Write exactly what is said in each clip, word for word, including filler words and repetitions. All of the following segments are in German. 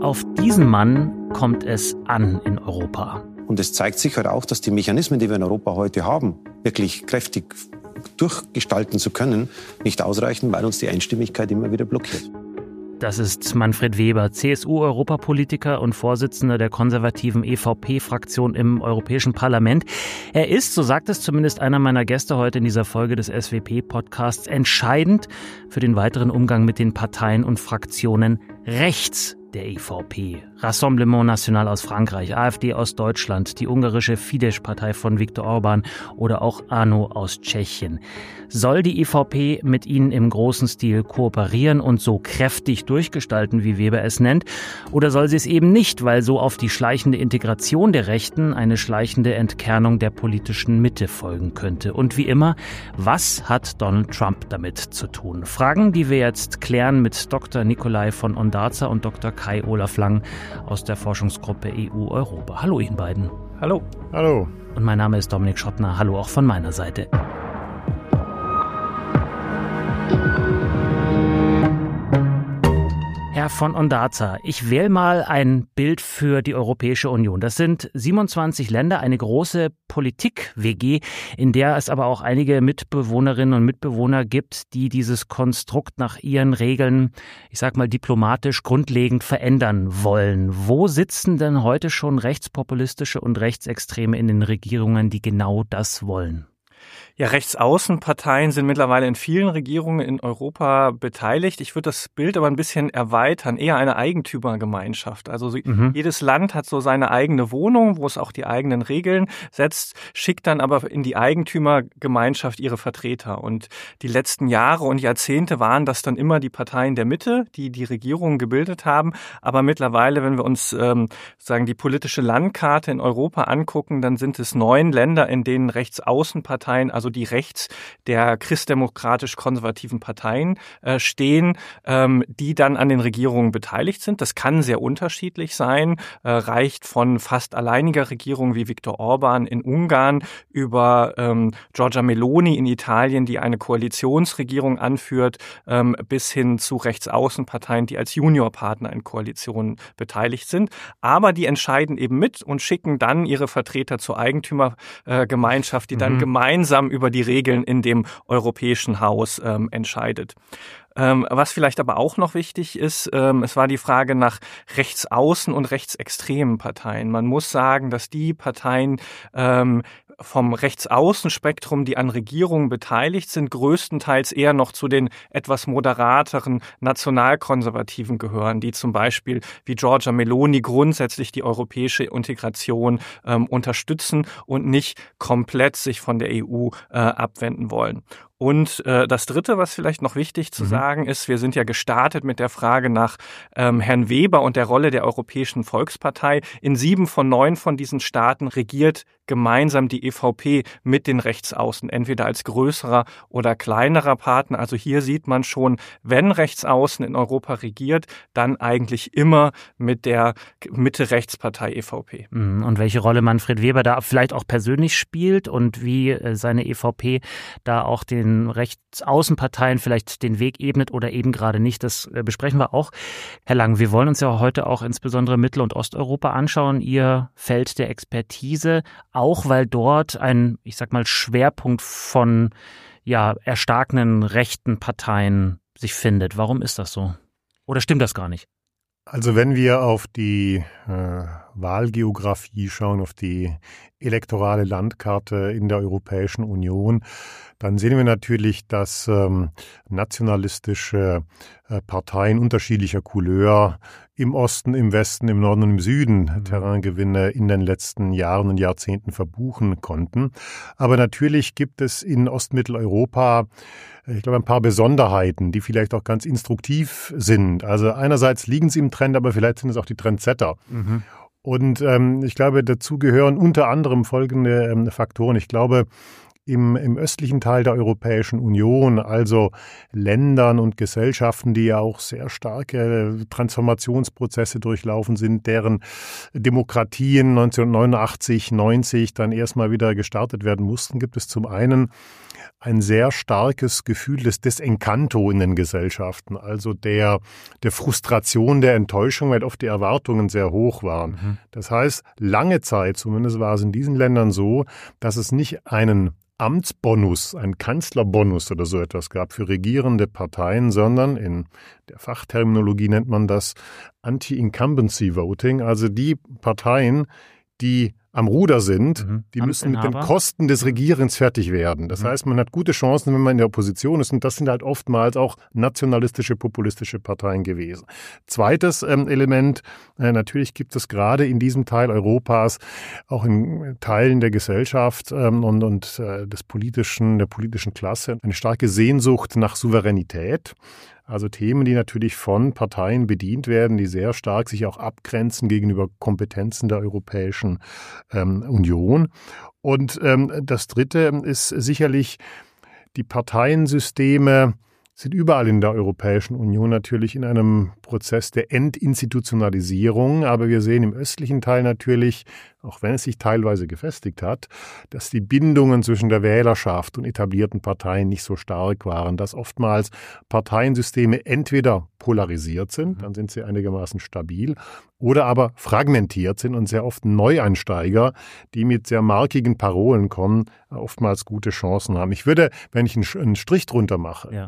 auf diesen Mann kommt es an in Europa. Und es zeigt sich halt auch, dass die Mechanismen, die wir in Europa heute haben, wirklich kräftig durchgestalten zu können, nicht ausreichen, weil uns die Einstimmigkeit immer wieder blockiert. Das ist Manfred Weber, C S U-Europapolitiker und Vorsitzender der konservativen E V P-Fraktion im Europäischen Parlament. Er ist, so sagt es zumindest einer meiner Gäste heute in dieser Folge des S W P-Podcasts, entscheidend für den weiteren Umgang mit den Parteien und Fraktionen rechts der E V P. Rassemblement National aus Frankreich, AfD aus Deutschland, die ungarische Fidesz-Partei von Viktor Orban oder auch ANO aus Tschechien. Soll die E V P mit ihnen im großen Stil kooperieren und so kräftig durchgestalten, wie Weber es nennt? Oder soll sie es eben nicht, weil so auf die schleichende Integration der Rechten eine schleichende Entkernung der politischen Mitte folgen könnte? Und wie immer, was hat Donald Trump damit zu tun? Fragen, die wir jetzt klären mit Doktor Nikolai von Ondarza und Doktor Kai Olaf Lang aus der Forschungsgruppe E U Europa. Hallo Ihnen beiden. Hallo. Hallo. Und mein Name ist Dominik Schottner. Hallo auch von meiner Seite. Herr von Ondarza, ich wähle mal ein Bild für die Europäische Union. Das sind siebenundzwanzig Länder, eine große Politik-W G, in der es aber auch einige Mitbewohnerinnen und Mitbewohner gibt, die dieses Konstrukt nach ihren Regeln, ich sag mal diplomatisch, grundlegend verändern wollen. Wo sitzen denn heute schon rechtspopulistische und Rechtsextreme in den Regierungen, die genau das wollen? Ja, Rechtsaußenparteien sind mittlerweile in vielen Regierungen in Europa beteiligt. Ich würde das Bild aber ein bisschen erweitern, eher eine Eigentümergemeinschaft. Also mhm. jedes Land hat so seine eigene Wohnung, wo es auch die eigenen Regeln setzt, schickt dann aber in die Eigentümergemeinschaft ihre Vertreter. Und die letzten Jahre und Jahrzehnte waren das dann immer die Parteien der Mitte, die die Regierungen gebildet haben. Aber mittlerweile, wenn wir uns ähm, sagen die politische Landkarte in Europa angucken, dann sind es neun Länder, in denen Rechtsaußenparteien, also die rechts der christdemokratisch-konservativen Parteien äh, stehen, ähm, die dann an den Regierungen beteiligt sind. Das kann sehr unterschiedlich sein, äh, reicht von fast alleiniger Regierung wie Viktor Orban in Ungarn über ähm, Giorgia Meloni in Italien, die eine Koalitionsregierung anführt, ähm, bis hin zu Rechtsaußenparteien, die als Juniorpartner in Koalitionen beteiligt sind. Aber die entscheiden eben mit und schicken dann ihre Vertreter zur Eigentümergemeinschaft, die dann mhm. gemeinsam über die Regeln in dem Europäischen Haus ähm, entscheidet. Ähm, was vielleicht aber auch noch wichtig ist, ähm, es war die Frage nach rechtsaußen und rechtsextremen Parteien. Man muss sagen, dass die Parteien ähm, vom Rechtsaußenspektrum, die an Regierungen beteiligt sind, größtenteils eher noch zu den etwas moderateren Nationalkonservativen gehören, die zum Beispiel wie Giorgia Meloni grundsätzlich die europäische Integration ähm, unterstützen und nicht komplett sich von der E U äh, abwenden wollen. Und äh, das Dritte, was vielleicht noch wichtig zu mhm. sagen ist, wir sind ja gestartet mit der Frage nach ähm, Herrn Weber und der Rolle der Europäischen Volkspartei. In sieben von neun von diesen Staaten regiert gemeinsam die E V P mit den Rechtsaußen, entweder als größerer oder kleinerer Partner. Also hier sieht man schon, wenn Rechtsaußen in Europa regiert, dann eigentlich immer mit der Mitte-Rechtspartei E V P. Und welche Rolle Manfred Weber da vielleicht auch persönlich spielt und wie seine E V P da auch den Rechtsaußenparteien vielleicht den Weg ebnet oder eben gerade nicht, das besprechen wir auch. Herr Lang, wir wollen uns ja heute auch insbesondere Mittel- und Osteuropa anschauen, Ihr Feld der Expertise, auch weil dort ein, ich sag mal, Schwerpunkt von ja erstarkenden rechten Parteien sich findet. Warum ist das so? Oder stimmt das gar nicht? Also wenn wir auf die äh, Wahlgeografie schauen, auf die elektorale Landkarte in der Europäischen Union, dann sehen wir natürlich, dass ähm, nationalistische äh, Parteien unterschiedlicher Couleur im Osten, im Westen, im Norden und im Süden Terraingewinne in den letzten Jahren und Jahrzehnten verbuchen konnten. Aber natürlich gibt es in Ostmitteleuropa, ich glaube, ein paar Besonderheiten, die vielleicht auch ganz instruktiv sind. Also einerseits liegen sie im Trend, aber vielleicht sind es auch die Trendsetter. Mhm. Und ähm, ich glaube, dazu gehören unter anderem folgende ähm, Faktoren. Ich glaube, im, im östlichen Teil der Europäischen Union, also Ländern und Gesellschaften, die ja auch sehr starke Transformationsprozesse durchlaufen sind, deren Demokratien neunzehnhundertneunundachtzig, neunzig dann erstmal wieder gestartet werden mussten, gibt es zum einen ein sehr starkes Gefühl des Desencanto in den Gesellschaften, also der, der Frustration, der Enttäuschung, weil oft die Erwartungen sehr hoch waren. Mhm. Das heißt, lange Zeit, zumindest war es in diesen Ländern so, dass es nicht einen Amtsbonus, einen Kanzlerbonus oder so etwas gab für regierende Parteien, sondern in der Fachterminologie nennt man das Anti-Incumbency Voting, also die Parteien, die am Ruder sind, mhm. die müssen mit den Kosten des Regierens fertig werden. Das mhm. heißt, man hat gute Chancen, wenn man in der Opposition ist. Und das sind halt oftmals auch nationalistische, populistische Parteien gewesen. Zweites ähm, Element, äh, natürlich gibt es gerade in diesem Teil Europas, auch in Teilen der Gesellschaft ähm, und, und äh, des politischen, der politischen Klasse, eine starke Sehnsucht nach Souveränität. Also Themen, die natürlich von Parteien bedient werden, die sehr stark sich auch abgrenzen gegenüber Kompetenzen der Europäischen ähm, Union. Und ähm, das Dritte ist sicherlich, die Parteiensysteme sind überall in der Europäischen Union natürlich in einem Prozess der Entinstitutionalisierung. Aber wir sehen im östlichen Teil natürlich, auch wenn es sich teilweise gefestigt hat, dass die Bindungen zwischen der Wählerschaft und etablierten Parteien nicht so stark waren, dass oftmals Parteiensysteme entweder polarisiert sind, dann sind sie einigermaßen stabil, oder aber fragmentiert sind und sehr oft Neueinsteiger, die mit sehr markigen Parolen kommen, oftmals gute Chancen haben. Ich würde, wenn ich einen Strich drunter mache, ja.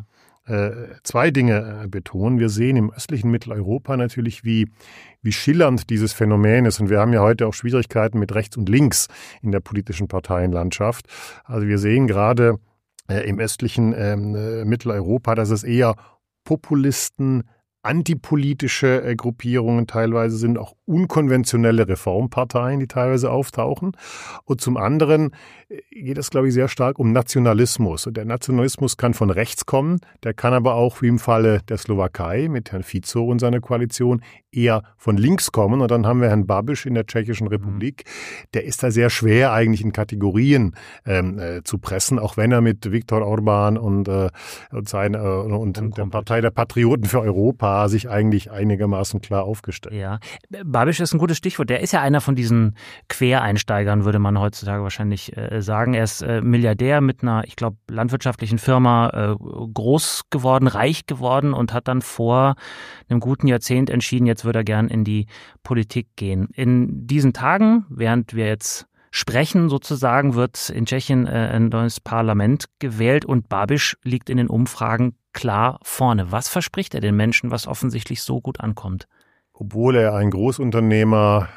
zwei Dinge betonen. Wir sehen im östlichen Mitteleuropa natürlich, wie, wie schillernd dieses Phänomen ist. Und wir haben ja heute auch Schwierigkeiten mit rechts und links in der politischen Parteienlandschaft. Also wir sehen gerade äh, im östlichen äh, Mitteleuropa, dass es eher Populisten, antipolitische äh, Gruppierungen teilweise sind, auch unkonventionelle Reformparteien, die teilweise auftauchen. Und zum anderen geht es, glaube ich, sehr stark um Nationalismus. Und der Nationalismus kann von rechts kommen, der kann aber auch, wie im Falle der Slowakei mit Herrn Fico und seiner Koalition, eher von links kommen. Und dann haben wir Herrn Babiš in der Tschechischen Republik. Der ist da sehr schwer eigentlich in Kategorien ähm, äh, zu pressen, auch wenn er mit Viktor Orbán und, äh, und, sein, äh, und, und der Partei der Patrioten für Europa sich eigentlich einigermaßen klar aufgestellt. Ja, Babiš ist ein gutes Stichwort. Der ist ja einer von diesen Quereinsteigern, würde man heutzutage wahrscheinlich äh, sagen. Er ist äh, Milliardär mit einer, ich glaube, landwirtschaftlichen Firma äh, groß geworden, reich geworden und hat dann vor einem guten Jahrzehnt entschieden, jetzt würde er gern in die Politik gehen. In diesen Tagen, während wir jetzt sprechen sozusagen, wird in Tschechien äh, ein neues Parlament gewählt und Babiš liegt in den Umfragen klar vorne. Was verspricht er den Menschen, was offensichtlich so gut ankommt? Obwohl er ein Großunternehmer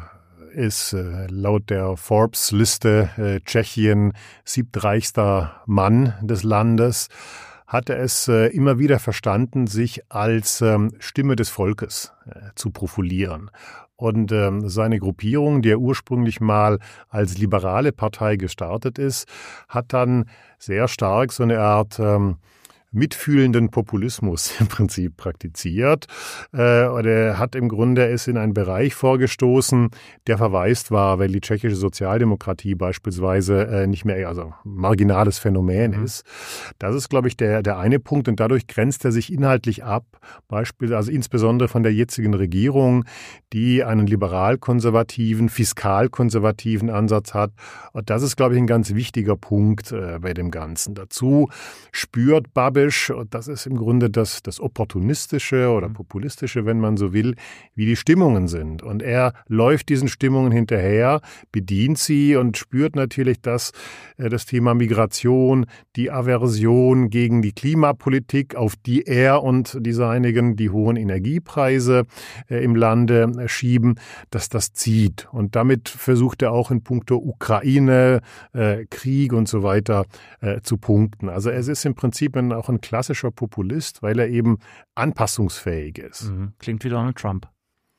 äh, ist, äh, laut der Forbes-Liste äh, Tschechien siebtreichster Mann des Landes, hat er es äh, immer wieder verstanden, sich als ähm, Stimme des Volkes äh, zu profilieren. Und ähm, seine Gruppierung, die er ursprünglich mal als liberale Partei gestartet ist, hat dann sehr stark so eine Art ähm, mitfühlenden Populismus im Prinzip praktiziert. Äh, oder er hat im Grunde es in einen Bereich vorgestoßen, der verwaist war, weil die tschechische Sozialdemokratie beispielsweise äh, nicht mehr, also marginales Phänomen mhm. ist. Das ist, glaube ich, der, der eine Punkt und dadurch grenzt er sich inhaltlich ab, beispielsweise also insbesondere von der jetzigen Regierung, die einen liberal-konservativen, fiskal-konservativen Ansatz hat. Und das ist, glaube ich, ein ganz wichtiger Punkt äh, bei dem Ganzen. Dazu spürt Babiš, und das ist im Grunde das, das Opportunistische oder Populistische, wenn man so will, wie die Stimmungen sind. Und er läuft diesen Stimmungen hinterher, bedient sie und spürt natürlich, dass äh, das Thema Migration, die Aversion gegen die Klimapolitik, auf die er und die seinigen die hohen Energiepreise äh, im Lande äh, schieben, dass das zieht. Und damit versucht er auch in puncto Ukraine, äh, Krieg und so weiter äh, zu punkten. Also es ist im Prinzip ein, auch ein klassischer Populist, weil er eben anpassungsfähig ist. Mhm. Klingt wie Donald Trump.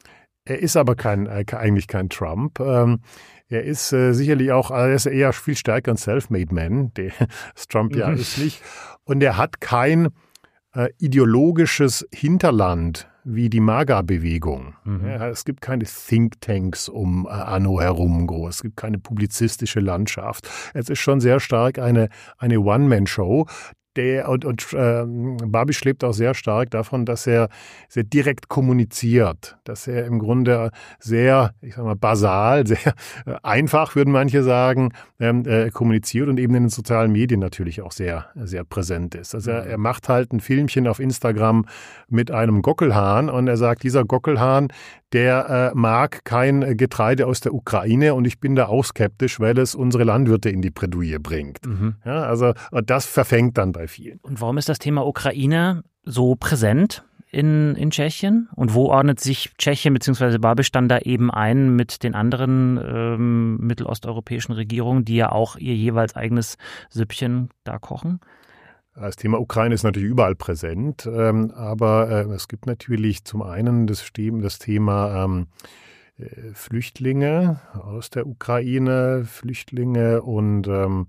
Er ist aber kein, äh, eigentlich kein Trump. Ähm, er ist äh, sicherlich auch, also er ist eher viel stärker ein Self-Made Man, der Trump ja ist nicht. Und er hat kein äh, ideologisches Hinterland wie die MAGA-Bewegung. Mhm. Ja, es gibt keine Thinktanks um Anno herum groß. Es gibt keine publizistische Landschaft. Es ist schon sehr stark eine, eine One-Man-Show. Der, und und äh, Babiš lebt auch sehr stark davon, dass er sehr direkt kommuniziert, dass er im Grunde sehr, ich sag mal, basal, sehr äh, einfach, würden manche sagen, ähm, äh, kommuniziert und eben in den sozialen Medien natürlich auch sehr, sehr präsent ist. Also er, er macht halt ein Filmchen auf Instagram mit einem Gockelhahn und er sagt, dieser Gockelhahn, der äh, mag kein Getreide aus der Ukraine und ich bin da auch skeptisch, weil es unsere Landwirte in die Bredouille bringt. Mhm. Ja, also das verfängt dann bei vielen. Und warum ist das Thema Ukraine so präsent in, in Tschechien? Und wo ordnet sich Tschechien bzw. Babiš dann da eben ein mit den anderen ähm, mittelosteuropäischen Regierungen, die ja auch ihr jeweils eigenes Süppchen da kochen? Das Thema Ukraine ist natürlich überall präsent, ähm, aber äh, es gibt natürlich zum einen das, das Thema ähm, Flüchtlinge aus der Ukraine, Flüchtlinge und ähm,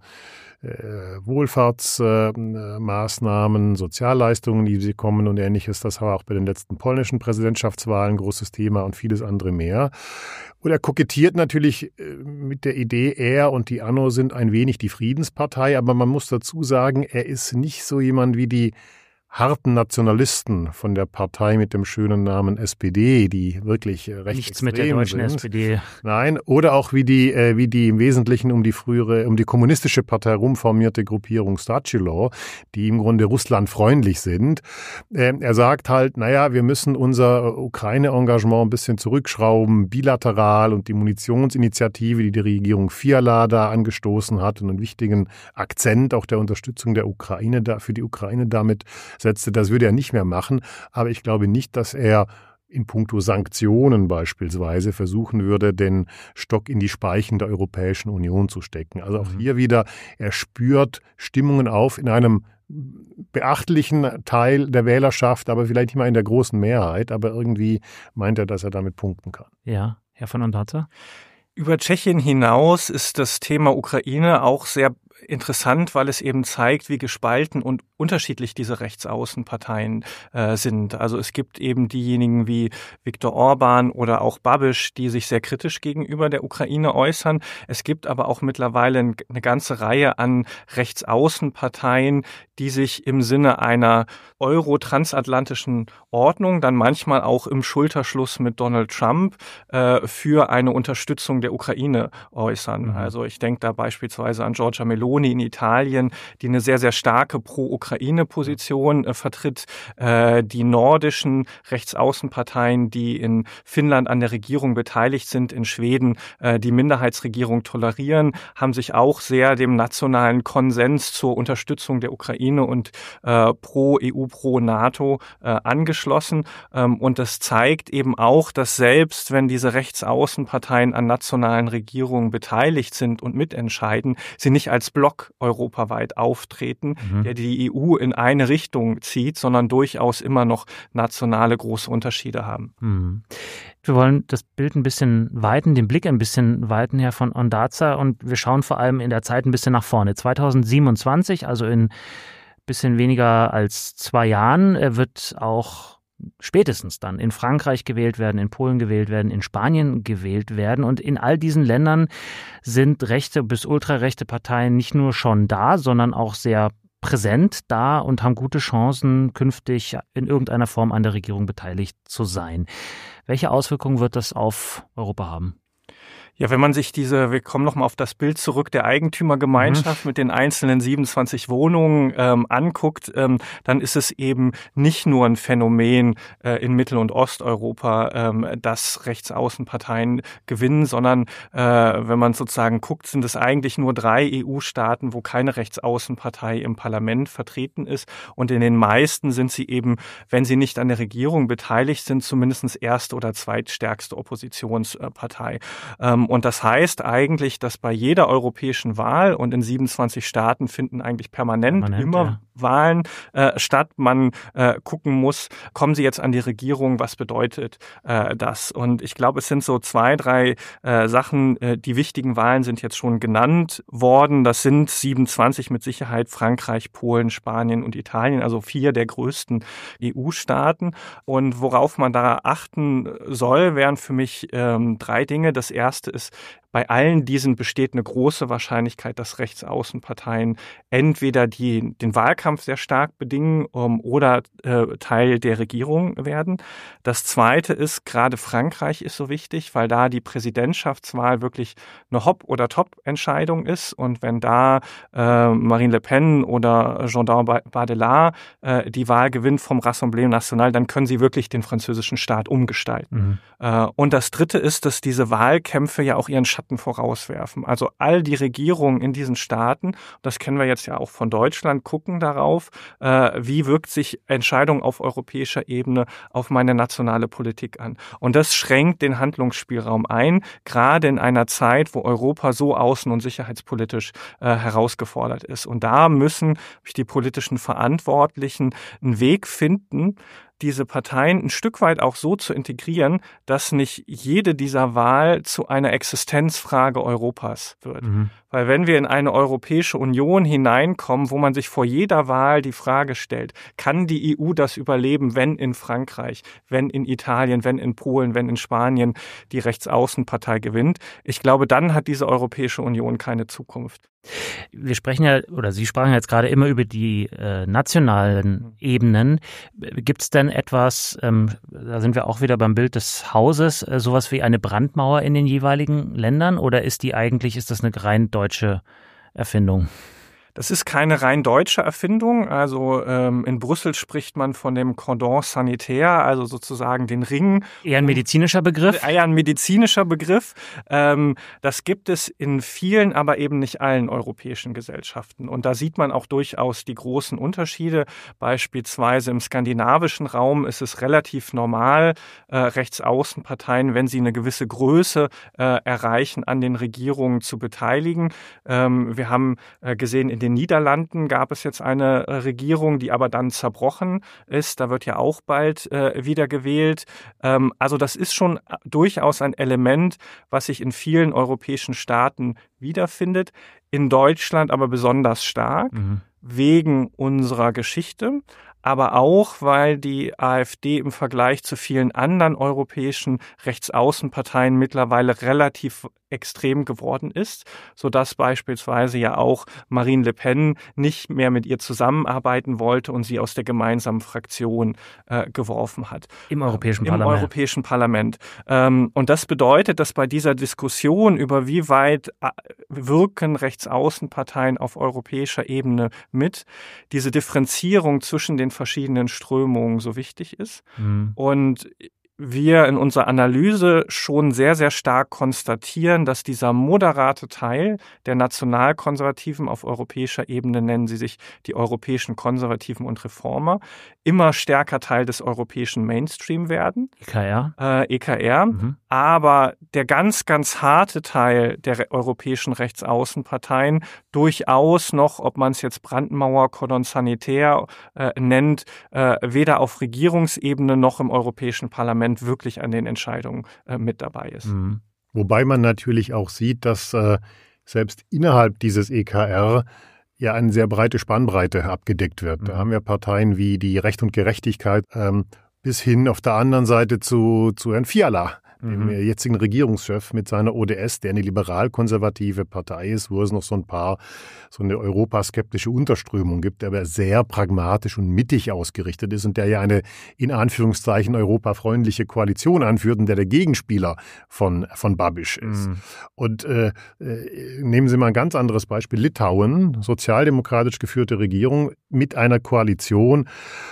Wohlfahrtsmaßnahmen, äh, Sozialleistungen, die sie kommen und Ähnliches. Das war auch bei den letzten polnischen Präsidentschaftswahlen ein großes Thema und vieles andere mehr. Und er kokettiert natürlich mit der Idee, er und die Anno sind ein wenig die Friedenspartei, aber man muss dazu sagen, er ist nicht so jemand wie die harten Nationalisten von der Partei mit dem schönen Namen S P D, die wirklich recht Nichts mit der deutschen sind. S P D. Nein, oder auch wie die, äh, wie die im Wesentlichen um die frühere, um die kommunistische Partei rumformierte Gruppierung Starchilo, die im Grunde russlandfreundlich sind. Äh, er sagt halt, naja, wir müssen unser Ukraine-Engagement ein bisschen zurückschrauben, bilateral, und die Munitionsinitiative, die die Regierung Fiala da angestoßen hat und einen wichtigen Akzent auch der Unterstützung der Ukraine da, für die Ukraine damit setzte, das würde er nicht mehr machen. Aber ich glaube nicht, dass er in puncto Sanktionen beispielsweise versuchen würde, den Stock in die Speichen der Europäischen Union zu stecken. Also auch hier wieder, er spürt Stimmungen auf in einem beachtlichen Teil der Wählerschaft, aber vielleicht nicht mal in der großen Mehrheit. Aber irgendwie meint er, dass er damit punkten kann. Ja, Herr von Ondarza? Über Tschechien hinaus ist das Thema Ukraine auch sehr interessant, weil es eben zeigt, wie gespalten und unterschiedlich diese Rechtsaußenparteien äh, sind. Also es gibt eben diejenigen wie Viktor Orban oder auch Babiš, die sich sehr kritisch gegenüber der Ukraine äußern. Es gibt aber auch mittlerweile eine ganze Reihe an Rechtsaußenparteien, die sich im Sinne einer euro-transatlantischen Ordnung, dann manchmal auch im Schulterschluss mit Donald Trump, äh, für eine Unterstützung der Ukraine äußern. Mhm. Also ich denke da beispielsweise an Giorgia Meloni in Italien, die eine sehr, sehr starke Pro-Ukraine-Position äh, vertritt. Äh, die nordischen Rechtsaußenparteien, die in Finnland an der Regierung beteiligt sind, in Schweden äh, die Minderheitsregierung tolerieren, haben sich auch sehr dem nationalen Konsens zur Unterstützung der Ukraine und äh, pro-E U, pro-NATO äh, angeschlossen. Ähm, und das zeigt eben auch, dass selbst wenn diese Rechtsaußenparteien an nationalen Regierungen beteiligt sind und mitentscheiden, sie nicht als Block europaweit auftreten, mhm. der die E U in eine Richtung zieht, sondern durchaus immer noch nationale große Unterschiede haben. Mhm. Wir wollen das Bild ein bisschen weiten, den Blick ein bisschen weiten, Herr von Ondarza, und wir schauen vor allem in der Zeit ein bisschen nach vorne. zweitausendsiebenundzwanzig, also in ein bisschen weniger als zwei Jahren, wird auch spätestens dann in Frankreich gewählt werden, in Polen gewählt werden, in Spanien gewählt werden. Und in all diesen Ländern sind rechte bis ultrarechte Parteien nicht nur schon da, sondern auch sehr präsent da und haben gute Chancen, künftig in irgendeiner Form an der Regierung beteiligt zu sein. Welche Auswirkungen wird das auf Europa haben? Ja, wenn man sich diese, wir kommen nochmal auf das Bild zurück, der Eigentümergemeinschaft mhm. mit den einzelnen siebenundzwanzig Wohnungen ähm, anguckt, ähm, dann ist es eben nicht nur ein Phänomen äh, in Mittel- und Osteuropa, ähm, dass Rechtsaußenparteien gewinnen, sondern äh, wenn man sozusagen guckt, sind es eigentlich nur drei E U-Staaten, wo keine Rechtsaußenpartei im Parlament vertreten ist. Und in den meisten sind sie eben, wenn sie nicht an der Regierung beteiligt sind, zumindest erste oder zweitstärkste Oppositionspartei. Ähm, Und das heißt eigentlich, dass bei jeder europäischen Wahl, und in siebenundzwanzig Staaten finden eigentlich permanent, permanent immer ja. Wahlen äh, statt, man äh, gucken muss, kommen sie jetzt an die Regierung, was bedeutet äh, das? Und ich glaube, es sind so zwei, drei äh, Sachen, äh, die wichtigen Wahlen sind jetzt schon genannt worden. Das sind siebenundzwanzig mit Sicherheit: Frankreich, Polen, Spanien und Italien, also vier der größten E U-Staaten. Und worauf man da achten soll, wären für mich ähm, drei Dinge. Das erste ist, bei allen diesen besteht eine große Wahrscheinlichkeit, dass Rechtsaußenparteien entweder die, den Wahlkampf sehr stark bedingen um, oder äh, Teil der Regierung werden. Das Zweite ist, gerade Frankreich ist so wichtig, weil da die Präsidentschaftswahl wirklich eine Hop- oder Top-Entscheidung ist. Und wenn da äh, Marine Le Pen oder Jordan Bardella äh, die Wahl gewinnt vom Rassemblement National, dann können sie wirklich den französischen Staat umgestalten. Mhm. Äh, und das Dritte ist, dass diese Wahlkämpfe ja auch ihren Schatten vorauswerfen. Also all die Regierungen in diesen Staaten, das kennen wir jetzt ja auch von Deutschland, gucken darauf, äh, wie wirkt sich Entscheidung auf europäischer Ebene auf meine nationale Politik an. Und das schränkt den Handlungsspielraum ein, gerade in einer Zeit, wo Europa so außen- und sicherheitspolitisch äh, herausgefordert ist. Und da müssen die politischen Verantwortlichen einen Weg finden, diese Parteien ein Stück weit auch so zu integrieren, dass nicht jede dieser Wahl zu einer Existenzfrage Europas wird. Mhm. Weil wenn wir in eine Europäische Union hineinkommen, wo man sich vor jeder Wahl die Frage stellt, kann die E U das überleben, wenn in Frankreich, wenn in Italien, wenn in Polen, wenn in Spanien die Rechtsaußenpartei gewinnt? Ich glaube, dann hat diese Europäische Union keine Zukunft. Wir sprechen ja, oder Sie sprachen jetzt gerade immer über die äh, nationalen Ebenen. Gibt es denn etwas, ähm, da sind wir auch wieder beim Bild des Hauses, äh, sowas wie eine Brandmauer in den jeweiligen Ländern, oder ist die eigentlich, ist das eine rein deutsche Erfindung? Das ist keine rein deutsche Erfindung. Also ähm, in Brüssel spricht man von dem Cordon sanitaire, also sozusagen den Ring. Eher ein medizinischer Begriff? Eher ein medizinischer Begriff. Ähm, das gibt es in vielen, aber eben nicht allen europäischen Gesellschaften. Und da sieht man auch durchaus die großen Unterschiede. Beispielsweise im skandinavischen Raum ist es relativ normal, äh, Rechtsaußenparteien, wenn sie eine gewisse Größe äh, erreichen, an den Regierungen zu beteiligen. Ähm, wir haben äh, gesehen, in den Niederlanden gab es jetzt eine Regierung, die aber dann zerbrochen ist. Da wird ja auch bald äh, wieder gewählt. Ähm, also das ist schon durchaus ein Element, was sich in vielen europäischen Staaten wiederfindet. In Deutschland aber besonders stark, mhm. wegen unserer Geschichte. Aber auch, weil die AfD im Vergleich zu vielen anderen europäischen Rechtsaußenparteien mittlerweile relativ extrem geworden ist, sodass beispielsweise ja auch Marine Le Pen nicht mehr mit ihr zusammenarbeiten wollte und sie aus der gemeinsamen Fraktion äh, geworfen hat. Im Europäischen Im Parlament. Im Europäischen Parlament. Ähm, und das bedeutet, dass bei dieser Diskussion über wie weit wirken Rechtsaußenparteien auf europäischer Ebene mit, diese Differenzierung zwischen den verschiedenen Strömungen so wichtig ist. Mhm. Und wir in unserer Analyse schon sehr, sehr stark konstatieren, dass dieser moderate Teil der Nationalkonservativen auf europäischer Ebene, nennen sie sich die europäischen Konservativen und Reformer, immer stärker Teil des europäischen Mainstream werden. E K R. Äh, E K R. Mhm. Aber der ganz, ganz harte Teil der re- europäischen Rechtsaußenparteien durchaus noch, ob man es jetzt Brandmauer, Cordon sanitaire äh, nennt, äh, weder auf Regierungsebene noch im Europäischen Parlament wirklich an den Entscheidungen äh, mit dabei ist. Mhm. Wobei man natürlich auch sieht, dass äh, selbst innerhalb dieses E K R ja eine sehr breite Spannbreite abgedeckt wird. Mhm. Da haben wir Parteien wie die Recht und Gerechtigkeit ähm, bis hin auf der anderen Seite zu, zu Herrn Fiala, dem mhm. jetzigen Regierungschef mit seiner O D S, der eine liberal-konservative Partei ist, wo es noch so ein paar, so eine europaskeptische Unterströmung gibt, der aber sehr pragmatisch und mittig ausgerichtet ist und der ja eine, in Anführungszeichen, europafreundliche Koalition anführt und der der Gegenspieler von, von Babiš ist. Mhm. Und äh, nehmen Sie mal ein ganz anderes Beispiel. Litauen, sozialdemokratisch geführte Regierung mit einer Koalition,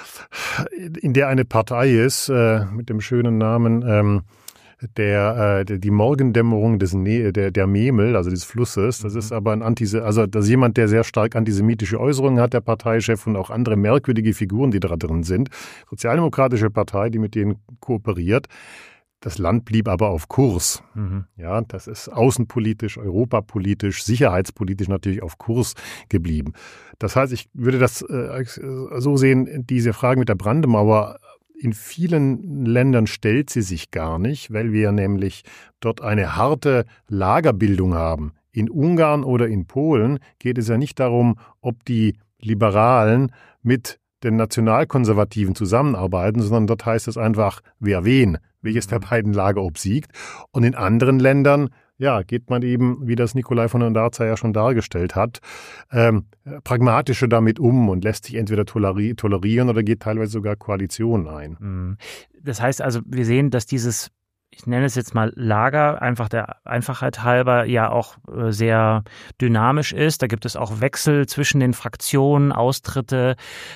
in der eine Partei ist, äh, mit dem schönen Namen, ähm, Der, äh, die Morgendämmerung des ne- der, der Memel, also des Flusses, das ist aber ein Antise- also das ist jemand, der sehr stark antisemitische Äußerungen hat, der Parteichef, und auch andere merkwürdige Figuren, die da drin sind. Sozialdemokratische Partei, die mit denen kooperiert. Das Land blieb aber auf Kurs. Mhm. Ja, das ist außenpolitisch, europapolitisch, sicherheitspolitisch natürlich auf Kurs geblieben. Das heißt, ich würde das äh, so sehen, diese Frage mit der Brandmauer, in vielen Ländern stellt sie sich gar nicht, weil wir nämlich dort eine harte Lagerbildung haben. In Ungarn oder in Polen geht es ja nicht darum, ob die Liberalen mit den Nationalkonservativen zusammenarbeiten, sondern dort heißt es einfach, wer wen, welches der beiden Lager obsiegt. Und in anderen Ländern, ja, geht man eben, wie das Nikolai von Ondarza ja schon dargestellt hat, ähm, pragmatischer damit um und lässt sich entweder toleri- tolerieren oder geht teilweise sogar Koalitionen ein. Das heißt also, wir sehen, dass dieses, ich nenne es jetzt mal Lager, einfach der Einfachheit halber, ja auch sehr dynamisch ist. Da gibt es auch Wechsel zwischen den Fraktionen, Austritte,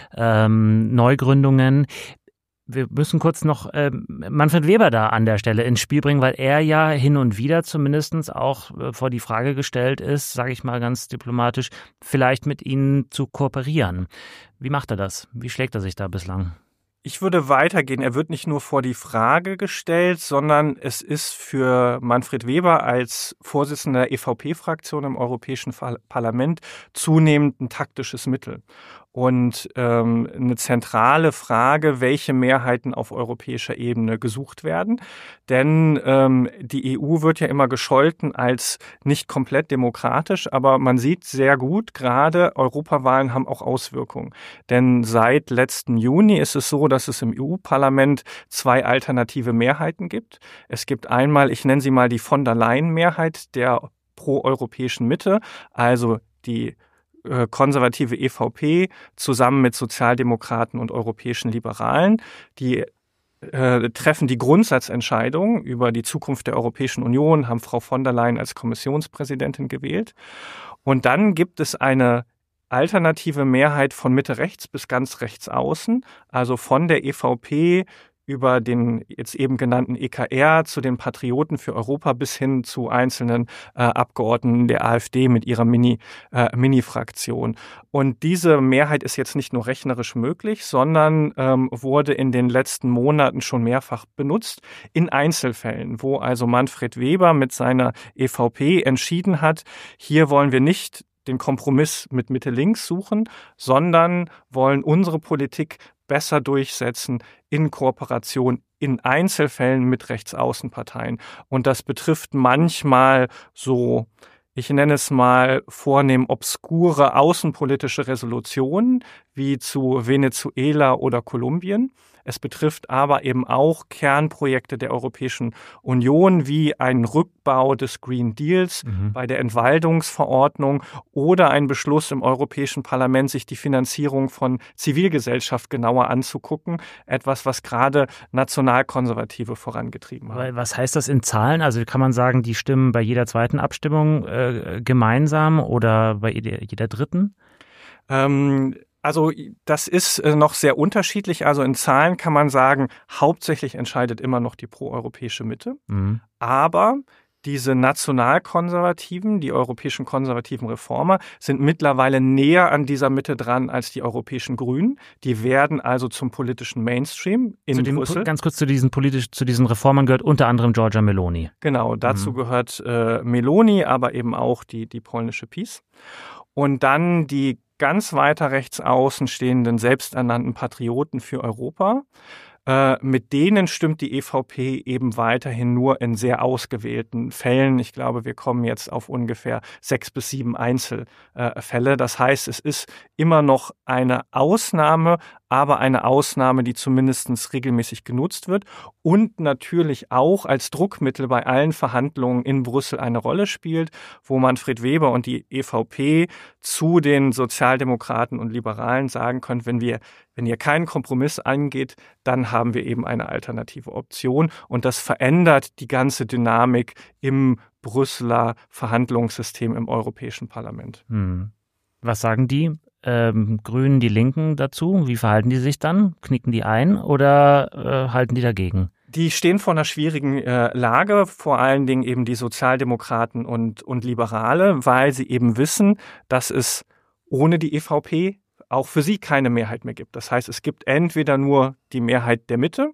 ähm, Neugründungen. Wir müssen kurz noch äh, Manfred Weber da an der Stelle ins Spiel bringen, weil er ja hin und wieder zumindest auch äh, vor die Frage gestellt ist, sage ich mal ganz diplomatisch, vielleicht mit Ihnen zu kooperieren. Wie macht er das? Wie schlägt er sich da bislang? Ich würde weitergehen. Er wird nicht nur vor die Frage gestellt, sondern es ist für Manfred Weber als Vorsitzender der E V P-Fraktion im Europäischen Parlament zunehmend ein taktisches Mittel. Und ähm, eine zentrale Frage, welche Mehrheiten auf europäischer Ebene gesucht werden. Denn ähm, die E U wird ja immer gescholten als nicht komplett demokratisch, aber man sieht sehr gut, gerade Europawahlen haben auch Auswirkungen. Denn seit letzten Juni ist es so, dass es im E U-Parlament zwei alternative Mehrheiten gibt. Es gibt einmal, ich nenne sie mal die von der Leyen-Mehrheit der pro-europäischen Mitte, also die konservative E V P zusammen mit Sozialdemokraten und europäischen Liberalen, die äh, treffen die Grundsatzentscheidung über die Zukunft der Europäischen Union, haben Frau von der Leyen als Kommissionspräsidentin gewählt. Und dann gibt es eine alternative Mehrheit von Mitte rechts bis ganz rechts außen, also von der E V P über den jetzt eben genannten E K R zu den Patrioten für Europa bis hin zu einzelnen äh, Abgeordneten der AfD mit ihrer Mini, äh, Mini-Fraktion. Und diese Mehrheit ist jetzt nicht nur rechnerisch möglich, sondern ähm, wurde in den letzten Monaten schon mehrfach benutzt in Einzelfällen, wo also Manfred Weber mit seiner E V P entschieden hat, hier wollen wir nicht den Kompromiss mit Mitte-Links suchen, sondern wollen unsere Politik besser durchsetzen in Kooperation in Einzelfällen mit Rechtsaußenparteien. Und das betrifft manchmal so, ich nenne es mal vornehm obskure außenpolitische Resolutionen wie zu Venezuela oder Kolumbien. Es betrifft aber eben auch Kernprojekte der Europäischen Union wie einen Rückbau des Green Deals mhm. bei der Entwaldungsverordnung oder ein Beschluss im Europäischen Parlament, sich die Finanzierung von Zivilgesellschaft genauer anzugucken. Etwas, was gerade Nationalkonservative vorangetrieben haben. Was heißt das in Zahlen? Also kann man sagen, die stimmen bei jeder zweiten Abstimmung äh, gemeinsam oder bei jeder, jeder dritten? Ähm, Also das ist noch sehr unterschiedlich. Also in Zahlen kann man sagen, hauptsächlich entscheidet immer noch die proeuropäische Mitte. Mhm. Aber diese Nationalkonservativen, die europäischen konservativen Reformer, sind mittlerweile näher an dieser Mitte dran als die europäischen Grünen. Die werden also zum politischen Mainstream in zu dem, Brüssel. Ganz kurz zu diesen politisch, zu diesen Reformern gehört unter anderem Giorgia Meloni. Genau, dazu mhm. gehört äh, Meloni, aber eben auch die, die polnische PiS. Und dann die ganz weiter rechts außen stehenden selbsternannten Patrioten für Europa. Äh, mit denen stimmt die E V P eben weiterhin nur in sehr ausgewählten Fällen. Ich glaube, wir kommen jetzt auf ungefähr sechs bis sieben Einzelfälle. Das heißt, es ist immer noch eine Ausnahme, aber eine Ausnahme, die zumindest regelmäßig genutzt wird und natürlich auch als Druckmittel bei allen Verhandlungen in Brüssel eine Rolle spielt, wo Manfred Weber und die E V P zu den Sozialdemokraten und Liberalen sagen können, wenn wir, wenn ihr keinen Kompromiss angeht, dann haben wir eben eine alternative Option. Und das verändert die ganze Dynamik im Brüsseler Verhandlungssystem im Europäischen Parlament. Hm. Was sagen die ähm, Grünen, die Linken dazu? Wie verhalten die sich dann? Knicken die ein oder äh, halten die dagegen? Die stehen vor einer schwierigen äh, Lage, vor allen Dingen eben die Sozialdemokraten und, und Liberale, weil sie eben wissen, dass es ohne die E V P auch für sie keine Mehrheit mehr gibt. Das heißt, es gibt entweder nur die Mehrheit der Mitte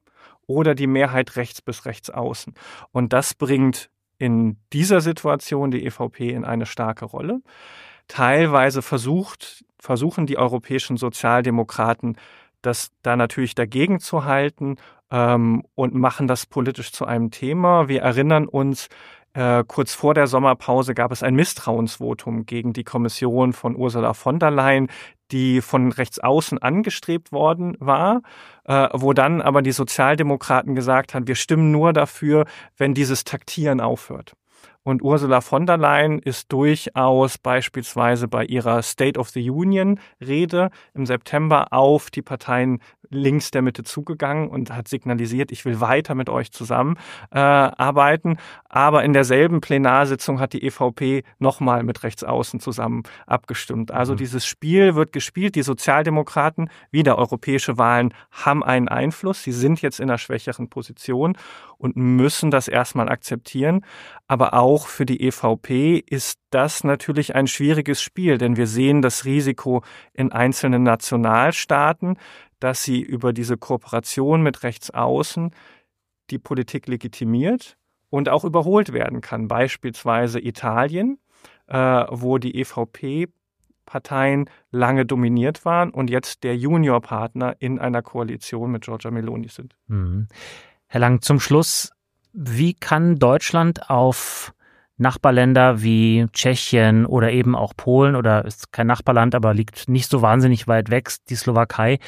oder die Mehrheit rechts bis rechts außen. Und das bringt in dieser Situation die E V P in eine starke Rolle. Teilweise versucht, versuchen die europäischen Sozialdemokraten, das da natürlich dagegen zu halten ähm, und machen das politisch zu einem Thema. Wir erinnern uns, äh, kurz vor der Sommerpause gab es ein Misstrauensvotum gegen die Kommission von Ursula von der Leyen, die von rechts außen angestrebt worden war, äh, wo dann aber die Sozialdemokraten gesagt haben, wir stimmen nur dafür, wenn dieses Taktieren aufhört. Und Ursula von der Leyen ist durchaus beispielsweise bei ihrer State of the Union-Rede im September auf die Parteien links der Mitte zugegangen und hat signalisiert, ich will weiter mit euch zusammenarbeiten. Äh, Aber in derselben Plenarsitzung hat die E V P nochmal mit Rechtsaußen zusammen abgestimmt. Also mhm. dieses Spiel wird gespielt. Die Sozialdemokraten, wieder europäische Wahlen, haben einen Einfluss. Sie sind jetzt in einer schwächeren Position und müssen das erstmal akzeptieren. Aber auch für die E V P ist das natürlich ein schwieriges Spiel, denn wir sehen das Risiko in einzelnen Nationalstaaten, dass sie über diese Kooperation mit Rechtsaußen die Politik legitimiert und auch überholt werden kann. Beispielsweise Italien, äh, wo die E V P-Parteien lange dominiert waren und jetzt der Juniorpartner in einer Koalition mit Giorgia Meloni sind. Mhm. Herr Lang, zum Schluss, wie kann Deutschland auf Nachbarländer wie Tschechien oder eben auch Polen, oder ist kein Nachbarland, aber liegt nicht so wahnsinnig weit weg, die Slowakei,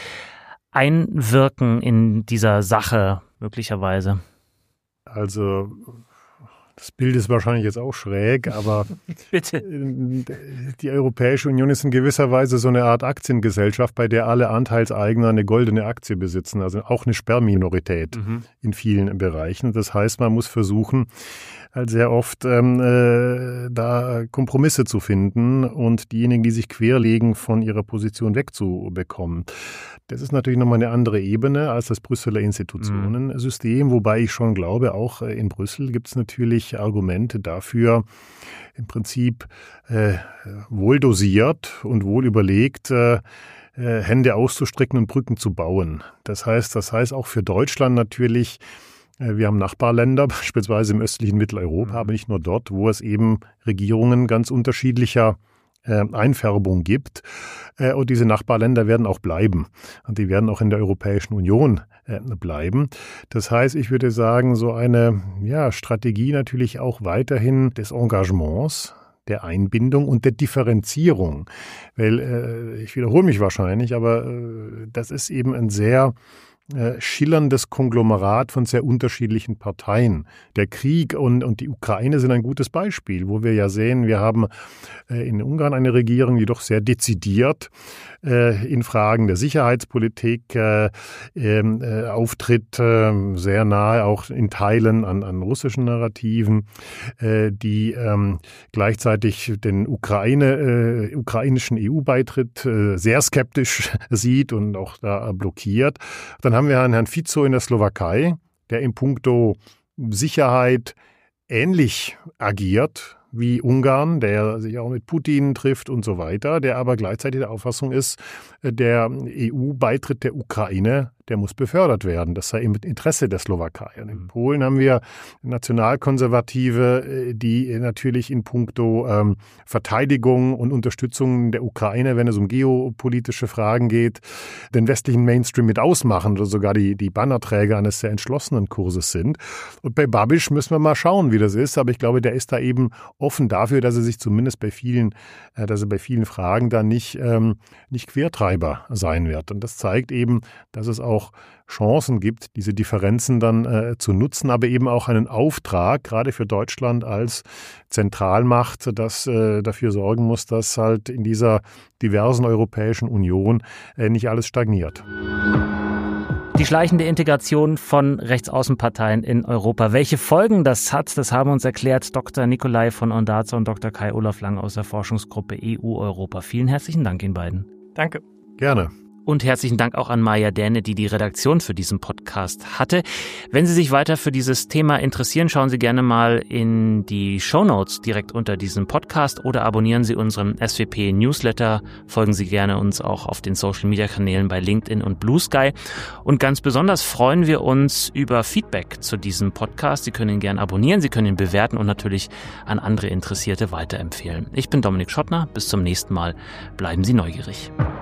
einwirken in dieser Sache möglicherweise? Also das Bild ist wahrscheinlich jetzt auch schräg, aber Bitte. Die Europäische Union ist in gewisser Weise so eine Art Aktiengesellschaft, bei der alle Anteilseigner eine goldene Aktie besitzen, also auch eine Sperrminorität mhm. in vielen Bereichen. Das heißt, man muss versuchen, halt sehr oft ähm, äh, da Kompromisse zu finden und diejenigen, die sich querlegen, von ihrer Position wegzubekommen. Das ist natürlich nochmal eine andere Ebene als das Brüsseler Institutionensystem, mhm. wobei ich schon glaube, auch in Brüssel gibt es natürlich Argumente dafür, im Prinzip äh, wohl dosiert und wohl überlegt, äh, äh, Hände auszustrecken und Brücken zu bauen. Das heißt, das heißt auch für Deutschland natürlich, äh, wir haben Nachbarländer, beispielsweise im östlichen Mitteleuropa, mhm. aber nicht nur dort, wo es eben Regierungen ganz unterschiedlicher Einfärbung gibt. Und diese Nachbarländer werden auch bleiben. Und die werden auch in der Europäischen Union bleiben. Das heißt, ich würde sagen, so eine ja, Strategie natürlich auch weiterhin des Engagements, der Einbindung und der Differenzierung. Weil, äh, ich wiederhole mich wahrscheinlich, aber äh, das ist eben ein sehr schillerndes Konglomerat von sehr unterschiedlichen Parteien. Der Krieg und, und die Ukraine sind ein gutes Beispiel, wo wir ja sehen, wir haben äh, in Ungarn eine Regierung, die doch sehr dezidiert äh, in Fragen der Sicherheitspolitik äh, äh, auftritt, äh, sehr nahe auch in Teilen an, an russischen Narrativen, äh, die äh, gleichzeitig den Ukraine, äh, ukrainischen E U-Beitritt äh, sehr skeptisch sieht und auch da blockiert. Dann haben wir Herrn, Herrn Fico in der Slowakei, der in puncto Sicherheit ähnlich agiert wie Ungarn, der sich auch mit Putin trifft und so weiter, der aber gleichzeitig der Auffassung ist, der E U-Beitritt der Ukraine, der muss befördert werden. Das sei im Interesse der Slowakei. Und in Polen haben wir Nationalkonservative, die natürlich in puncto ähm, Verteidigung und Unterstützung der Ukraine, wenn es um geopolitische Fragen geht, den westlichen Mainstream mit ausmachen oder sogar die, die Bannerträger eines sehr entschlossenen Kurses sind. Und bei Babiš müssen wir mal schauen, wie das ist. Aber ich glaube, der ist da eben offen dafür, dass er sich zumindest bei vielen, äh, dass er bei vielen Fragen da nicht, ähm, nicht Quertreiber sein wird. Und das zeigt eben, dass es auch Chancen gibt, diese Differenzen dann äh, zu nutzen, aber eben auch einen Auftrag, gerade für Deutschland als Zentralmacht, das äh, dafür sorgen muss, dass halt in dieser diversen Europäischen Union äh, nicht alles stagniert. Die schleichende Integration von Rechtsaußenparteien in Europa. Welche Folgen das hat, das haben uns erklärt Doktor Nicolai von Ondarza und Doktor Kai-Olaf Lang aus der Forschungsgruppe E U-Europa. Vielen herzlichen Dank Ihnen beiden. Danke. Gerne. Und herzlichen Dank auch an Maja Däne, die die Redaktion für diesen Podcast hatte. Wenn Sie sich weiter für dieses Thema interessieren, schauen Sie gerne mal in die Shownotes direkt unter diesem Podcast oder abonnieren Sie unseren S W P-Newsletter. Folgen Sie gerne uns auch auf den Social-Media-Kanälen bei LinkedIn und Blue Sky. Und ganz besonders freuen wir uns über Feedback zu diesem Podcast. Sie können ihn gerne abonnieren, Sie können ihn bewerten und natürlich an andere Interessierte weiterempfehlen. Ich bin Dominik Schottner. Bis zum nächsten Mal. Bleiben Sie neugierig.